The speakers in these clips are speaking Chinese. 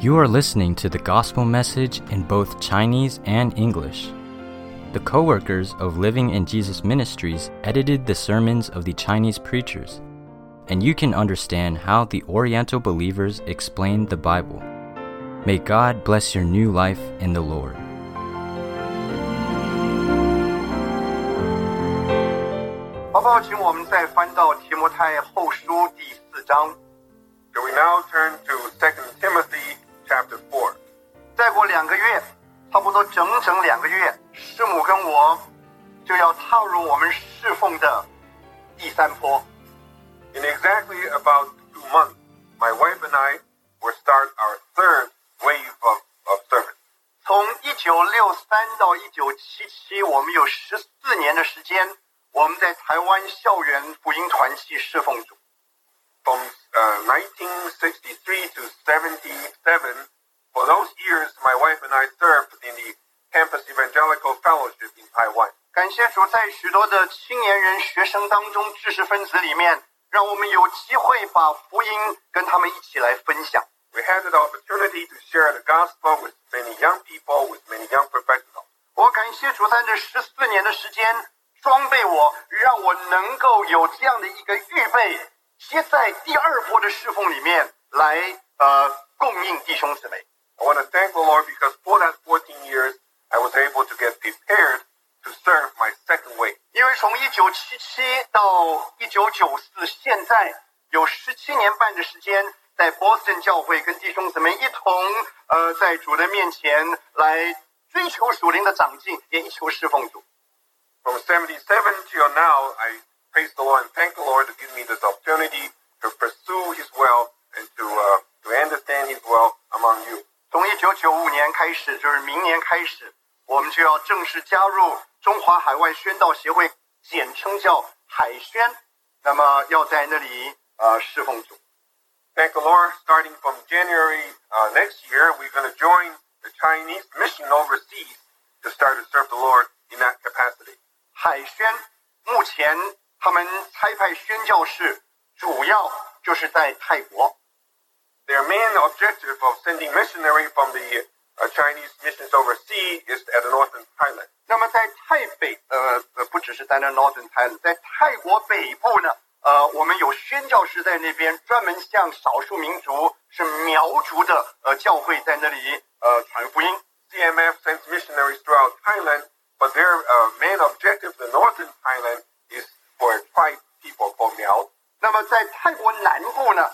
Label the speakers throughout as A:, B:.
A: You are listening to the gospel message in both Chinese and English. The co-workers of Living in Jesus Ministries edited the sermons of the Chinese preachers, and you can understand how the Oriental believers explain the Bible. May God bless your new life in the Lord.
B: 好不好？请我们再翻到提摩太后书第4章。
C: So we now turn to 2 Timothy chapter 4.
B: 再过2个月，差不多整整2个月，师母跟我就要踏入我们侍奉的第3波。
C: In exactly about 2 months, my wife and I will start our third wave of service.
B: 从1963到1977，我们有14年的时间，我们在台湾校园福音团契侍奉主。
C: From 1963 to 77, for those years, my wife and I served in the Campus Evangelical Fellowship in Taiwan.
B: 感谢主，在许多的青年人、学生当中，知识分子里面，让我们有机会把福音跟他们一起来分享。
C: We had the opportunity to share the gospel with many young people, with many young professionals.
B: 我感谢主，在这14年的时间，装备我，让我能够有这样的一个预备，接在第2波的侍奉里面来供应弟兄姊妹。
C: I want to thank the Lord because for that 14 years, I was able to get prepared to serve my second wave.
B: 因为从1977到1994，现在有17年半的时间，在 Boston 教会跟弟兄姊妹一同在主的面前来追求属灵的长进，也一求侍奉主。
C: From 77 till now, I praise the Lord and thank the Lord to give me this opportunity to pursue His will and to understand His will among you.
B: 从1995年开始，就是明年开始，我们就要正式加入中华海外宣道协会，简称叫海宣。那么要在那里侍奉主。
C: Thank the Lord. Starting from January next year, we're going to join the Chinese mission overseas to start to serve the Lord in that capacity.
B: 海宣目前他们差派宣教士，主要就是在泰国。
C: Their main objective of sending missionary from the Chinese missions overseas is at the northern Thailand.
B: 那么在泰北不只是在那 northern Thailand， 在泰国北部呢，我们有宣教士在那边专门向少数民族是苗族的教会在那里传福音。
C: CMF sends missionaries throughout Thailand, but their main objective, the northern Thailand, is for tribe people called Miao.
B: 那么在泰国南部呢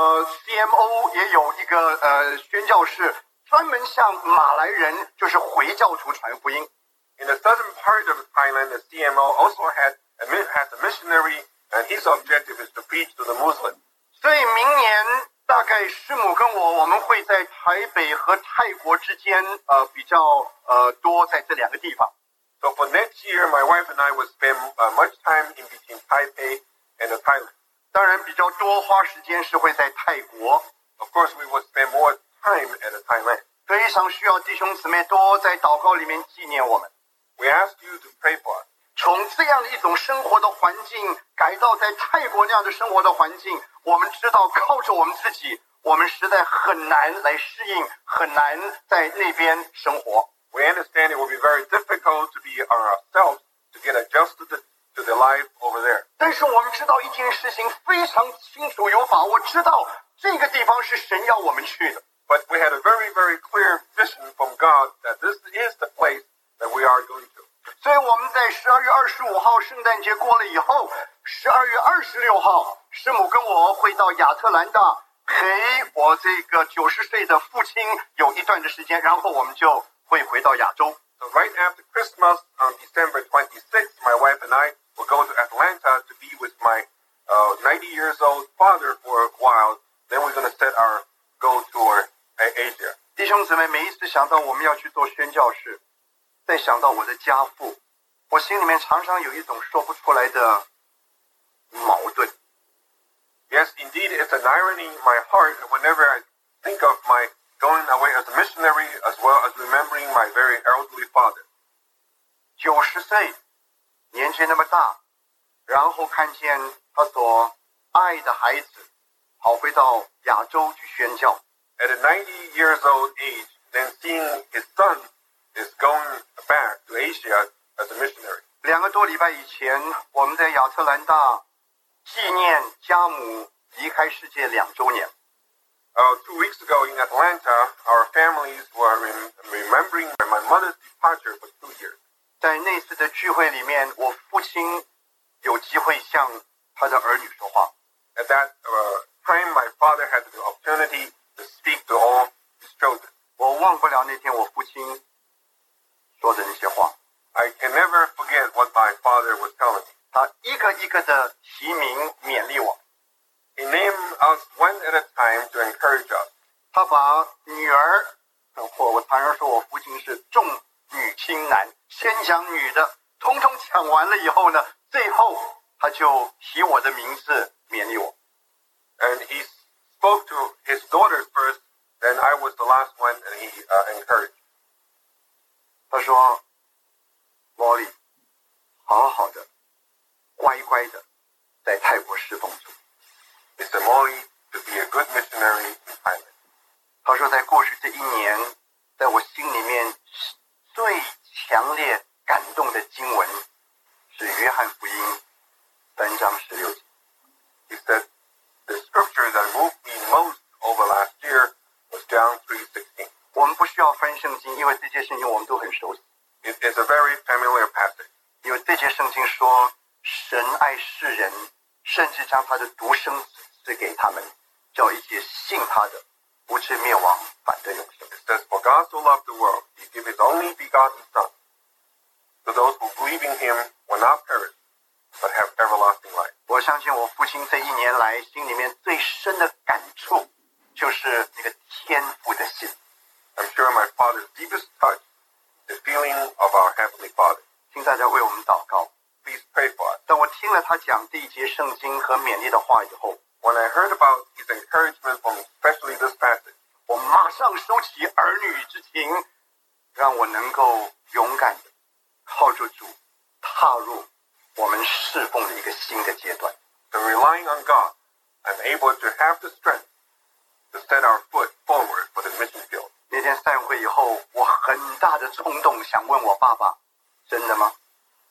B: ，CMO 也有一个宣教士，专门向马来人，就是回教徒传福音。
C: In the southern part of Thailand, the CMO also has a missionary, and his objective is to preach to the Muslims.
B: 所以明年大概师母跟我们会在台北和泰国之间比较多在这2个地方。
C: So for next year, my wife and I will spend much time in between Taipei and Thailand.
B: 当然比较多花时间是会在泰国。
C: Of course, we will spend more time at Thailand.
B: 非常需要弟兄姊妹多在祷告里面纪念我们。
C: We ask you to pray for us.
B: 从这样的一种生活的环境改到在泰国那样的生活的环境，我们知道靠着我们自己，我们实在很难来适应，很难在那边生活。
C: We understand it will be very difficult to be ourselves to get adjusted to the life over there.
B: 但是我们知道一件事情非常清楚有把握，知道这个地方是神要我们去的。
C: But we had a very, very clear vision from God that this is the place that we are going to.
B: 所以我们在12月25号圣诞节过了以后，12月26号，师母跟我会到亚特兰大陪我这个90岁的父亲有一段的时间，然后我们就会回到亚洲。
C: So right after Christmas, on December 26th, my wife and I will go to Atlanta to be with my 90-years-old father for a while. Then we're going to go tour Asia.
B: 弟兄姊妹，每一次想到我们要去做宣教士，再想到我的家父，我心里面常常有一种说不出来的矛盾。
C: Yes, indeed, it's an irony in my heart whenever I think of my going away as a missionary as well as remembering my very elderly father.
B: 90岁，年纪那么大，然后看见他所爱的孩子跑回到亚洲去宣教。
C: at a 90 years old age, then seeing his son is going back to Asia as a missionary.
B: 2个多礼拜以前，我们在亚特兰大纪念家母离开世界2周年。
C: 2 weeks ago in Atlanta, our families were remembering my mother's departure for 2 years.
B: 在那次的聚会里面，我父亲有机会向他的儿女说话。
C: At that time, my father had the opportunity to speak to all his children.
B: 我忘不了那天我父亲说的那些话。
C: I can never forget what my father was telling me.
B: 他一个一个的提名勉励我。
C: He named us one at a time to encourage us.
B: 他把女儿，我常常说我父亲是重女轻男，先讲女的，统统讲完了以后呢，最后他就提我的名字勉励我。
C: And he spoke to his daughters first, then I was the last one, and he encouraged.
B: 他说 Wally 好好的乖乖的在泰国侍奉主。
C: He said, Molly, to be a good missionary in Thailand.
B: 他说在过去这1年，在我心里面最强烈感动的经文是约翰福音3章16节。
C: He said, the scripture that moved me most over last year was John 3:16.
B: 我们不需要翻圣经，因为这些圣经我们都很熟悉。
C: It is a very familiar passage.
B: 因为这些圣经说，神爱世人，甚至将他的独生子赐给他们，叫一切信他的不至灭亡，反得永生。
C: It says, for God so loved the world, he gave his only begotten Son. To those who believe in him will not perish, but have everlasting life.
B: 我相信我父亲这1年来心里面最深的感触，就是那个天父的心。
C: I'm sure my father's deepest touch, the feeling of our Heavenly Father.
B: 请大家为我们祷告。
C: Please pray for us.
B: 当我听了他讲这一节圣经和勉励的话以后，
C: When I heard about his encouragement from especially this passage,
B: 我马上收起儿女之情，让我能够勇敢的靠着主踏入我们侍奉的一个新的阶段。
C: so relying on God, I'm able to have the strength to set our foot forward for the mission field.
B: 那天散会以后，我很大的冲动想问我爸爸，真的吗？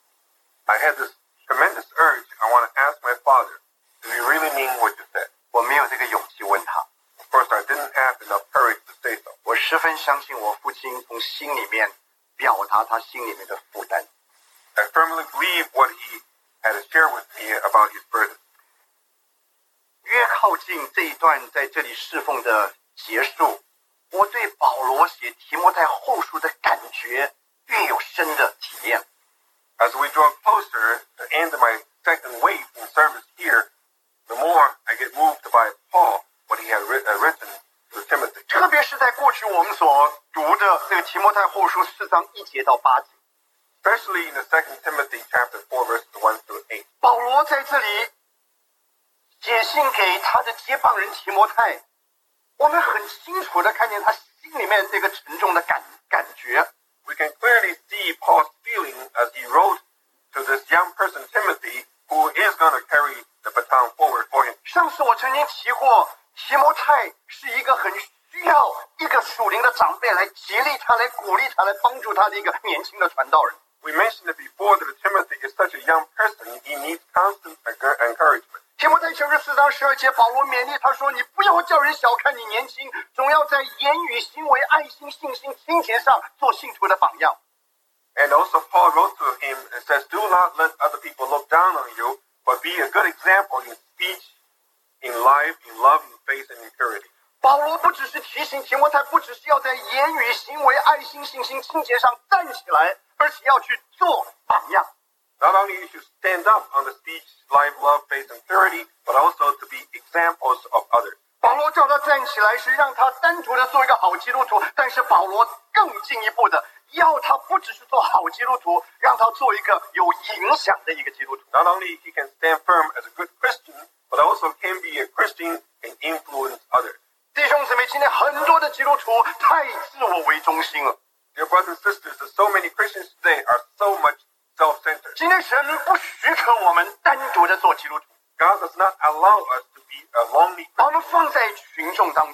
C: I had this tremendous urge. I want to ask my father, do you really mean what you said?
B: 我没有这个勇气问他。
C: Of course, I didn't have enough courage to say so.
B: 我十分相信我父亲从心里面表达他心里面的负担。
C: I firmly believe what he had to share with me about his burden.
B: 越靠近这一段在这里侍奉的结束，我对保罗写提摩太后书的感觉越有深的体验。
C: As we draw closer to the end of my second wave in service here, the more I get moved by Paul, what he had written to Timothy.
B: 特别是在过去我们所读的这个提摩太后书4章1节到8节，
C: Especially in the 2 Timothy chapter 4, verses 1 through 8.
B: 保罗在这里写信给他的接棒人提摩太，我们很清楚的看见他心里面这个沉重的感觉。
C: We can clearly see Paul's feeling as he wrote to this young person, Timothy, who is going to carry the baton forward for him.
B: 上次我曾经提过，提摩太是一个很需要一个属灵的长辈来激励他、来鼓励他、来帮助他的一个年轻的传道人。
C: We mentioned it before that Timothy is such a young person, he needs constant encouragement.
B: 提摩太前书4章12节，保罗勉励他说：“你不要叫人小看你年轻，总要在言语、行为、爱心、信心、清洁上做信徒的榜样。”
C: And also Paul wrote to him and says, do not let other people look down on you, but be a good example in speech, in life, in love, in faith, and in purity.
B: 保罗不只是提醒提摩太，不只是要在言语、行为、爱心、信心、清洁上站起来，而且要去做榜样。
C: Not only you should stand up on the speech, life, love, faith, and purity, but also to be examples of others.
B: 保罗叫他站起来，是让他单独的做一个好基督徒，但是保罗更进一步的要他不只是做好基督徒，让他做一个有影响的一个基督徒。
C: Not only he can stand firm as a good Christian, but also can be a Christian and influence others.
B: 弟兄姊妹，今天很多的基督徒太自我为中心了。
C: Dear brothers and sisters, so many Christians today are so much self-centered.
B: 今天神不许可我们单独的做基督徒，
C: God does not allow us to be a lonely
B: 把
C: Christian.
B: 我们放在群众当中。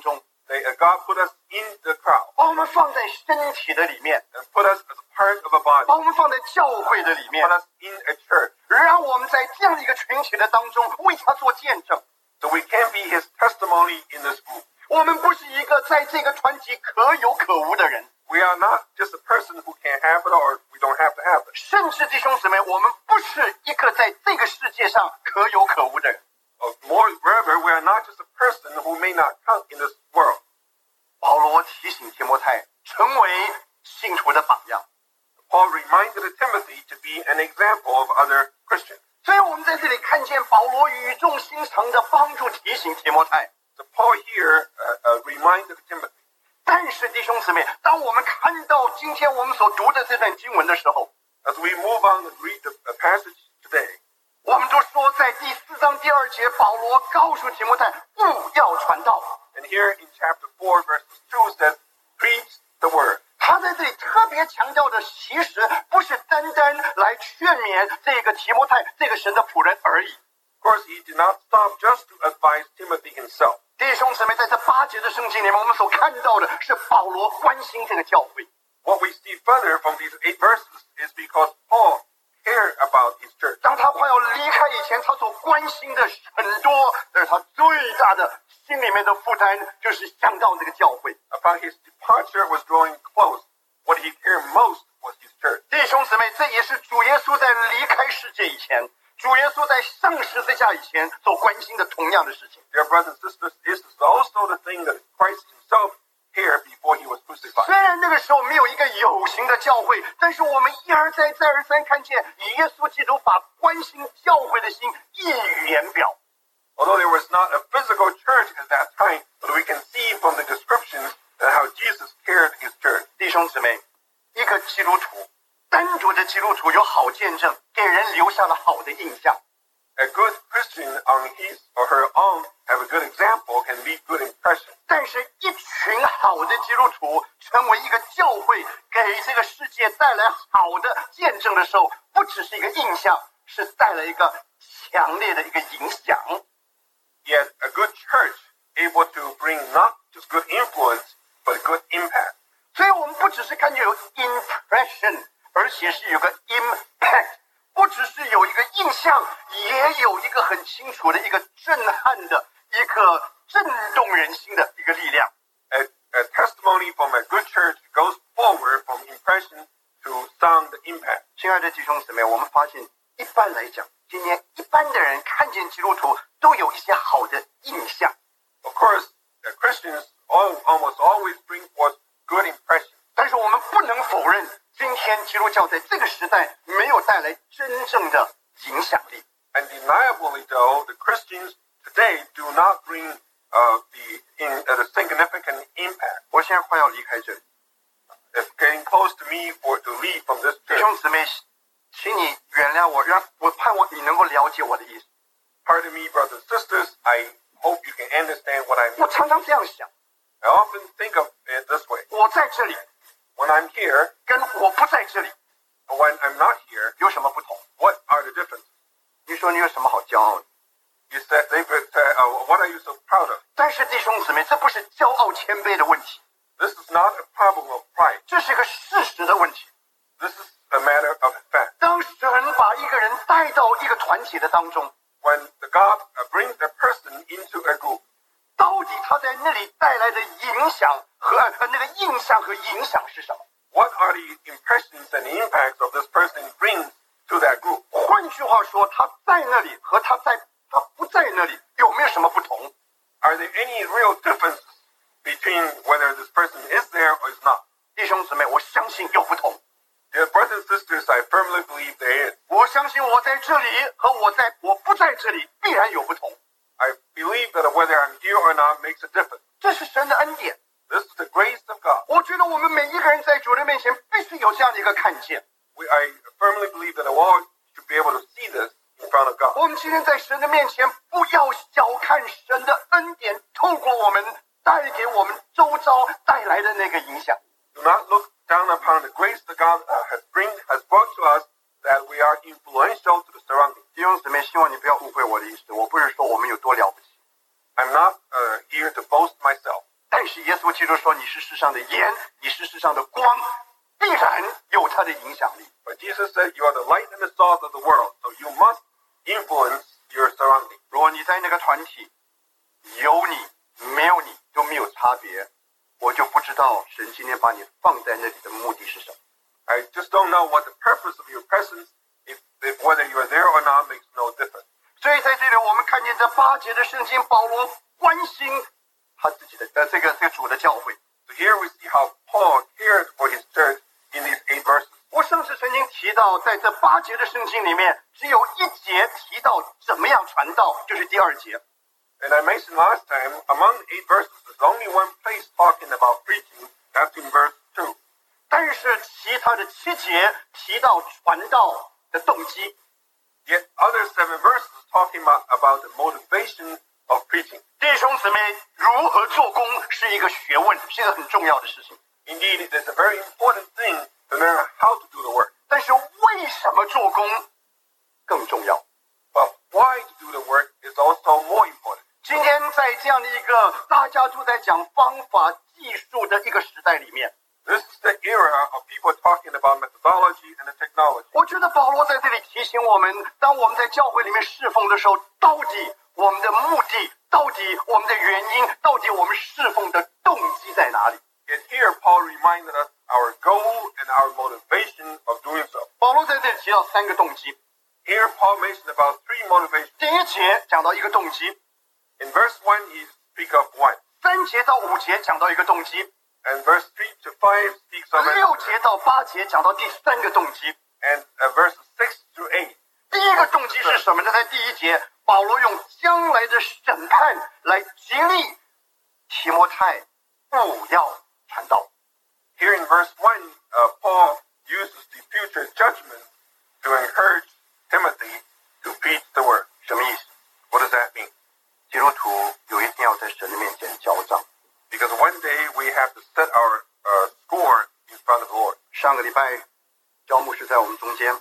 C: God put us in the crowd
B: 把我们放在身体的里面，
C: and put us as a part of a
B: 把
C: body,
B: 我们放在教会的里面
C: put，us in a church,
B: 让我们在这样的一个群体的当中为他做见证。
C: so we can be His testimony in this group.
B: 我们不是一个在这个团体可有可无的人，
C: We are not just a person who can have it or we don't have to have it.
B: 甚至弟兄姊妹，我们不是一个在这个世界上可有可无的人。
C: Moreover, we are not just a person who may not count in this world.
B: 保罗提醒提摩太成为信徒的榜样，
C: Paul reminded Timothy to be an example of other Christians.
B: 所以我们在这里看见保罗语重心长的帮助提醒提摩太。
C: So Paul here reminded Timothy.
B: 但是弟兄姊妹，当我们看到今天我们所读的这段经文的时候，
C: As we move on and read the passage today,
B: 我们都说在第4章第2节，保罗告诉提摩太不要传道。
C: and here in chapter 4, verses 2 says, preach the word.
B: 他在这里特别强调的，其实不是单单来劝勉这个提摩太这个神的仆人而已。
C: Of course, he did not stop just to advise Timothy himself.
B: 弟兄姊妹，在这8节的圣经里面，我们所看到的是保罗关心这个教会。
C: What we see further from these 8 verses is because Paul cared about his church.
B: 当他快要离开以前，他所关心的很多，但是他最大的心里面的负担就是想到这个教会。
C: Upon his departure was drawing close. What he cared most was his church.
B: 弟兄姊妹，这也是主耶稣在离开世界以前，主耶稣在上十字架以前所关心的同样的事情。
C: Dear brothers and sisters, this is also the thing that Christ himself cared before he was
B: 虽
C: crucified.
B: 然那个时候没有一个有形的教会，但是我们一而再再而三看见耶稣基督把关心教会的心溢于言表。
C: Although there was not a physical church at that time, but we can see from the descriptions how Jesus cared his church.
B: 弟兄姊妹，一个基督徒，单独的基督徒有好见证，给人留下了好的印象。
C: A good Christian on his or her own have a good example, can leave good impression.
B: 但是，一群好的基督徒成为一个教会，给这个世界带来好的见证的时候，不只是一个印象，是带来一个强烈的一个影响。
C: Yet a good church able to bring not just good influence, but good impact.
B: 所以我们不只是看见有 impression， 而且是有个 impact， 不只是有一个印象，也有一个很清楚的一个震撼的、一个震动人心的一个力量。
C: A testimony from a good church goes forward from impression to sound impact.
B: 亲爱的弟兄姊妹，我们发现一般来讲，今天一般的人看见基督徒都有一些好的印象，
C: Of course, Christians almost always bring forth good impression.
B: 但是我们不能否认，今天基督教在这个时代没有带来真正的影响力。
C: Undeniably, though, the Christians today do not bring the significant impact.
B: 我现在快要离开这里，
C: It's getting close to me to leave from this
B: 弟
C: church.
B: 兄姊妹，请你原谅我，我盼望你能够了解我的意思。
C: Pardon me, brothers and sisters. I hope you can understand what I
B: 我
C: mean.
B: 常常这样想，
C: I often think of it this way.
B: 我在这里
C: When I'm here
B: 跟我不在这里
C: and when I'm not here,
B: 有什么不同？
C: what are the differences?
B: 你说你有什么好骄傲的？
C: They could say, what are you so proud of?
B: 但是弟兄姊妹，这不是骄傲谦卑的问题，
C: This is not a problem of pride.
B: 这是个事实的问题。
C: This is a matter of fact.
B: 当神把一个人带到一个团体的当中，
C: When God brings a person into a group,
B: 到底他在那里带来的影响和那个印象和影响是什么？
C: what are the impressions and impacts of this person brings to that group?
B: 换句话说，他在那里和他不在那里有没有什么不同？
C: Are there any real differences between whether this person is there or is not?
B: 弟兄姊妹，我相信有不同。
C: Dear brothers and sisters, I firmly believe there is.
B: 我相信我在这里和我不在这里必然有不同。
C: I believe that whether I'm here or not makes a difference.
B: 这是神的恩典。
C: This is the grace of God.
B: 我觉得我们每一个人在主的面前必须有这样的一个看见。
C: I firmly believe that all should be able to see this in front of God.
B: 我们今天在神的面前，不要小看神的恩典，透过我们带给我们周遭带来的那个影响。
C: Do not look down upon the grace that God has brought to us, that we are influential to the surroundings.
B: 弟兄姊妹，希望你不要误会我的意思，我不是说我们有多了不起，
C: I'm not here to boast myself.
B: 但是耶稣基督说你是世上的盐，你是世上的光，必然有它的影响力。
C: But Jesus said, you are the light and the salt of the world, so you must influence your surroundings.
B: 如果你在那个团体，有你没有你都没有差别，我就不知道神今天把你放在那里的目的是什么。
C: I just don't know what the purpose of your presence, if whether you are there or not, makes no difference.
B: 所以在这里我们看见这8节的圣经，保罗关心他自己的这个主的教会。
C: So here we see how Paul cared for his church in these 8 verses.
B: 我上次曾经提到，在这8节的圣经里面，只有1节提到怎么样传道，就是第2节。
C: And I mentioned last time, among the 8 verses, there's only one place talking about preaching, that's in verse 2.
B: 但是其他的7节提到传道的动机。
C: Yet other 7 verses talking about the motivation of preaching.
B: 弟兄姊妹，如何做工是一个学问，是一个很重要的事情。
C: Indeed, it is a very important thing to learn how to do the work.
B: 但是为什么做工更重要？
C: But why to do the work is also more important.
B: 今天在这样的一个大家都在讲方法技术的一个时代里面，
C: This is the era of people talking about methodology and the technology.
B: 我觉得保罗在这里提醒我们，当我们在教会里面侍奉的时候，到底我们的目的，到底我们的原因，到底我们侍奉的动机在哪里？
C: Yet here Paul reminded us our goal and our motivation of doing so.
B: 保罗在这里提到3个动机。
C: Here Paul mentioned about 3 motivations.
B: 第1节讲到一个动机，
C: In verse 1, he speaks of one.
B: 3节到5节讲到一个动机，
C: And verse 3 to 5 speaks of
B: 6
C: another.
B: 节到8节讲到第3个动机。
C: And verses 6 through 8.
B: 第一个动机是什么呢？在第1节，保罗用将来的审判来激励提摩太不要传道。
C: Here in verse 1, Paul uses the future judgment to encourage Timothy to preach the word.
B: 什么意思？
C: What does that mean?
B: 基督徒有一天要在神的面前交账。
C: Because one day we have to set our score in front of the Lord.
B: 上个礼拜，焦牧师在我们中间，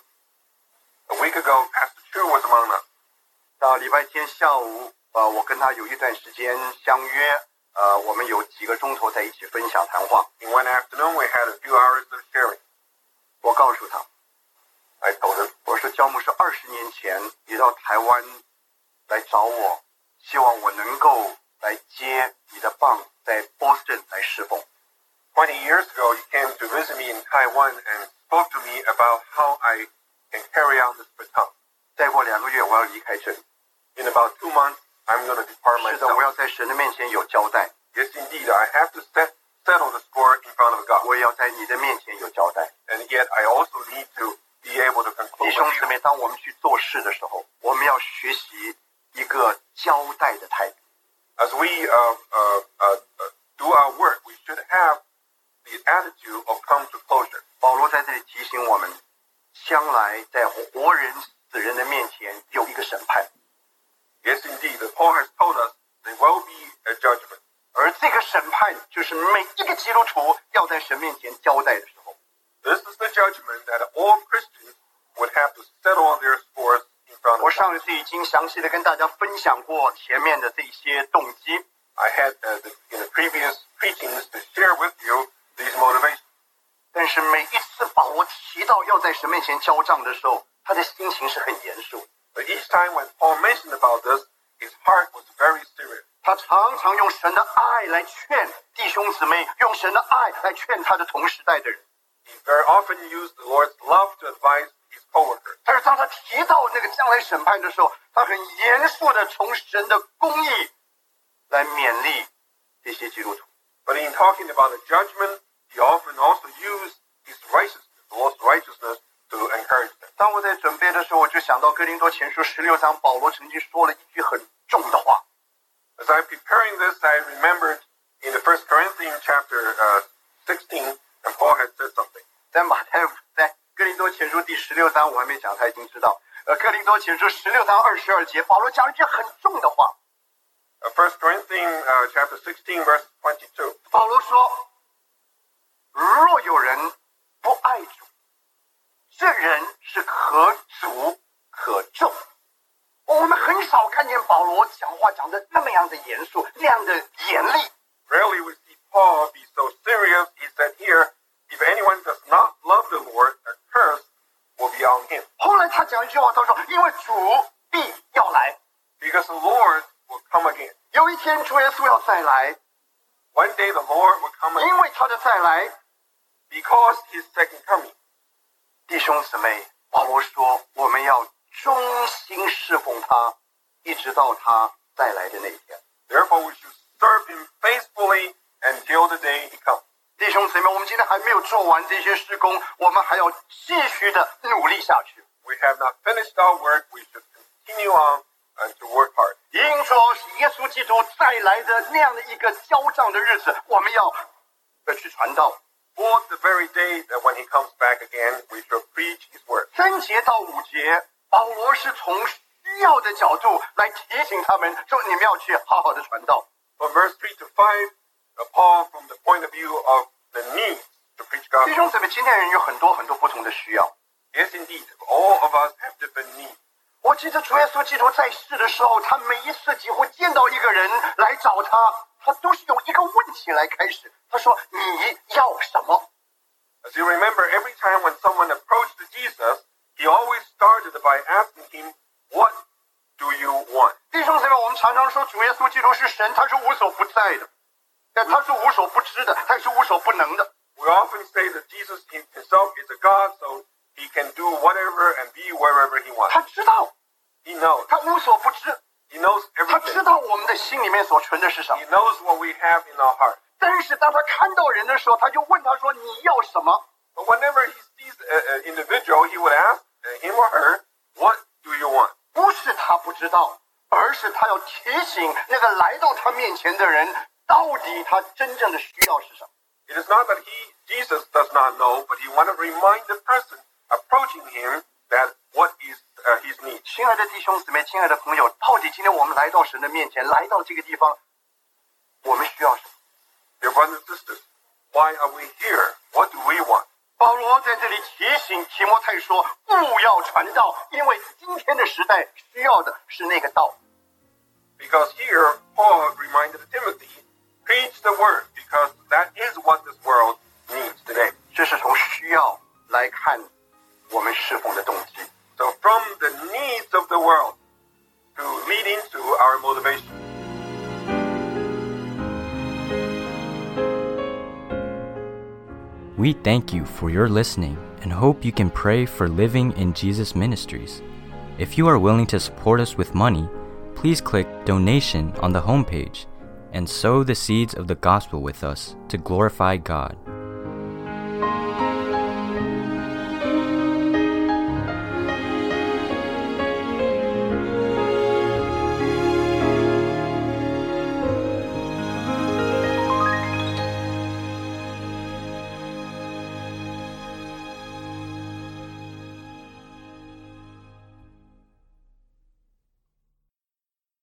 C: A week ago, Pastor Chu was among us.
B: 到礼拜天下午，我跟他有一段时间相约，我们有几个钟头在一起分享谈话。
C: In one afternoon, we had a few hours of sharing.
B: 我告诉他，
C: I told him,
B: 我说焦牧师20年前你到台湾来找我，希望我能够来接你的棒，在 Boston 来侍奉。
C: 20 years ago, you came to visit me in Taiwan and spoke to me about how I can carry on this baton.
B: 再过2个月我要离开这里。
C: In about 2 months, I'm going to depart
B: 是的，我
C: myself.
B: 要在神的面前有交代，
C: Yes, indeed, I have to settle the score in front of God.
B: 我也要在你的面前有交代。
C: And yet, I also need to be able to
B: 弟
C: conclude
B: 兄
C: with
B: 姊
C: you.
B: 妹，当我们去做事的时候，我们要学习一个交代的态度。
C: As we do our work, we should have the attitude of come to closure.
B: 保罗在这里提醒我们，将来在活人死人的面前有一个审判，
C: Yes, indeed, Paul has told us there will be a judgment.
B: 而这个审判就是每一个基督徒要在神面前交代的时候。
C: This is the judgment that all Christians would have to settle their scores in front
B: 我
C: of
B: 上
C: God.
B: 一次已经详细的跟大家分享过前面的这些动机，
C: I had in the previous preachings to share with you these motivations.
B: 但是每一次保罗提到要在神面前交账的时候，他的心情是很严肃。
C: But each time when Paul mentioned about this, his heart was very serious.
B: 他常常用神的爱来劝弟兄姊妹，用神的爱来劝他的同时代的人。
C: He very often used the Lord's love to advise his coworkers.
B: 但是当他提到那个将来审判的时候，他很严肃的从神的公义来勉励这些基督徒。
C: But in talking about the judgment, he often also used his righteousness, the Lord's righteousness, to encourage them.
B: 当我在准备的时候，我就想到哥林多前书16章，保罗曾经说了一句很重的话。
C: As I'm preparing this, I remembered in the 1 Corinthians chapter 16, and Paul had said something.
B: 在哥林多前书第16章，我还没讲，他已经知道。哥林多前书16章22节，保罗讲了一句很重的话。
C: 1 Corinthians chapter 16, verse 22.
B: 保罗说：“若有人不爱主，这人是可诅可咒。”我们很少看见保罗讲话讲得那么样的严肃，那样的严厉。
C: Rarely we see
B: 一句话，他说：“因为主必要来。”
C: Because the Lord will come again.
B: 有一天主耶稣要再来，
C: One day the Lord will come
B: 因
C: again
B: 为他的再来，
C: because His second coming.
B: 弟兄姊妹，保罗说我们要忠心侍奉他，一直到他再来的那一天。
C: Therefore, we should serve Him faithfully until the day He comes.
B: 弟兄姊妹，我们今天还没有做完这些事工，我们还要继续的努力下去。
C: We have not finished our work. We should continue on and to work hard.
B: 迎着耶稣基督再来的那样的一个交账的日子，我们要去传道。
C: For the very day that when He comes back again, we shall preach His word.
B: 3节到5节，保罗是从需要的角度来提醒他们，说你们要去好好的传道。
C: From verse 3 to 5, Paul, from the point of view of the need to preach
B: 弟
C: gospel.
B: 兄姊妹，今天人有很多不同的需要。
C: Yes, indeed. All of us have different needs.
B: 我记得主耶稣基督在世的时候，他每一次几乎见到一个人来找他，他都是用一个问题来开始。他说：“你要什么？”
C: As you remember, every time when someone approached Jesus, he always started by asking him, "What do you want?"
B: 弟兄姊妹，我们常常说主耶稣基督是神，他是无所不在的，但他是无所不知的，他也是无所不能的。
C: We often say that Jesus himself is a God, so he can do whatever and be wherever he
B: 他
C: wants.
B: 知道，
C: He knows.
B: 他无所不知，
C: He knows
B: 他知
C: everything.
B: 道我们的心里面所存的是什么
C: He。knows what we have in our heart.
B: 但是当他看到人的时候，他就问他说：“你要什么
C: But whenever he sees an individual, he would ask him or her, "What do you want?"
B: 不是他不知道，而是他要提醒那个来到他面前的人，到底他真正的需要是什么。
C: It is not that Jesus does not know, but he want to remind the person approaching him that what is his need.
B: 亲爱的弟兄姊妹，亲爱的朋友，到底今天我们来到神的面前，来到这个地方，我们需要什么？
C: Dear brothers and sisters, why are we here? What do we want?
B: 保罗在这里提醒提摩太说：“勿要传道，因为今天的时代需要的是那个道。”
C: Because here, Paul reminded Timothy, preach the word, because that is what this world needs today.
B: 这是从需要来看我们侍奉的动机。
C: So from the needs of the world to lead into our motivation.
A: We thank you for your listening and hope you can pray for Living in Jesus Ministries. If you are willing to support us with money, please click Donation on the homepage and sow the seeds of the gospel with us to glorify God.